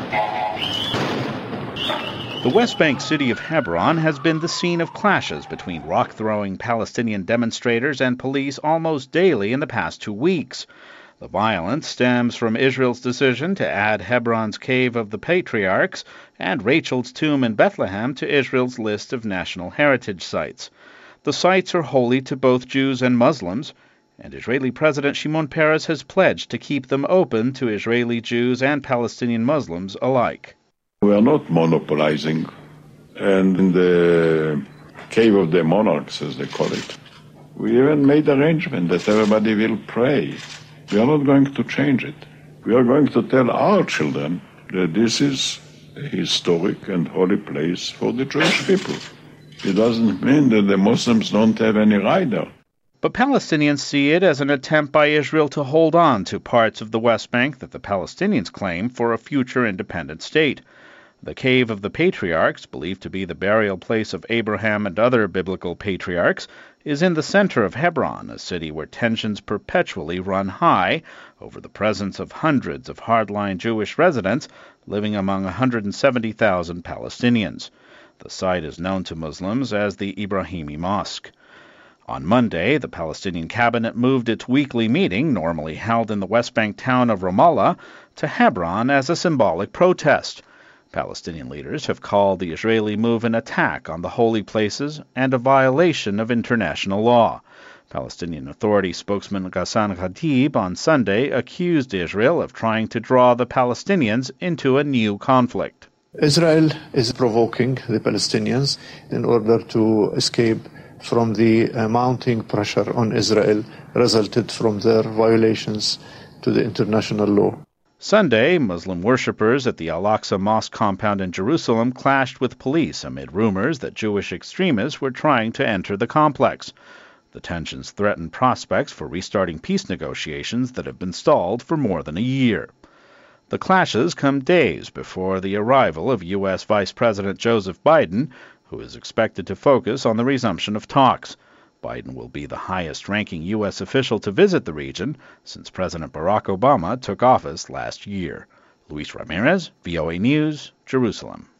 The West Bank city of Hebron has been the scene of clashes between rock-throwing Palestinian demonstrators and police almost daily in the past 2 weeks. The violence stems from Israel's decision to add Hebron's Cave of the Patriarchs and Rachel's tomb in Bethlehem to Israel's list of national heritage sites. The sites are holy to both Jews and Muslims, and Israeli President Shimon Peres has pledged to keep them open to Israeli Jews and Palestinian Muslims alike. We are not monopolizing, and in the Cave of the Monarchs, as they call it, we even made arrangement that everybody will pray. We are not going to change it. We are going to tell our children that this is a historic and holy place for the Jewish people. It doesn't mean that the Muslims don't have any right there. But Palestinians see it as an attempt by Israel to hold on to parts of the West Bank that the Palestinians claim for a future independent state. The Cave of the Patriarchs, believed to be the burial place of Abraham and other biblical patriarchs, is in the center of Hebron, a city where tensions perpetually run high over the presence of hundreds of hardline Jewish residents living among 170,000 Palestinians. The site is known to Muslims as the Ibrahimi Mosque. On Monday, the Palestinian cabinet moved its weekly meeting, normally held in the West Bank town of Ramallah, to Hebron as a symbolic protest. Palestinian leaders have called the Israeli move an attack on the holy places and a violation of international law. Palestinian Authority spokesman Ghassan Khatib on Sunday accused Israel of trying to draw the Palestinians into a new conflict. Israel is provoking the Palestinians in order to escape from the mounting pressure on Israel resulted from their violations to the international law. Sunday, Muslim worshippers at the Al-Aqsa Mosque compound in Jerusalem clashed with police amid rumors that Jewish extremists were trying to enter the complex. The tensions threaten prospects for restarting peace negotiations that have been stalled for more than a year. The clashes come days before the arrival of U.S. Vice President Joseph Biden, who is expected to focus on the resumption of talks. Biden will be the highest-ranking U.S. official to visit the region since President Barack Obama took office last year. Luis Ramirez, VOA News, Jerusalem.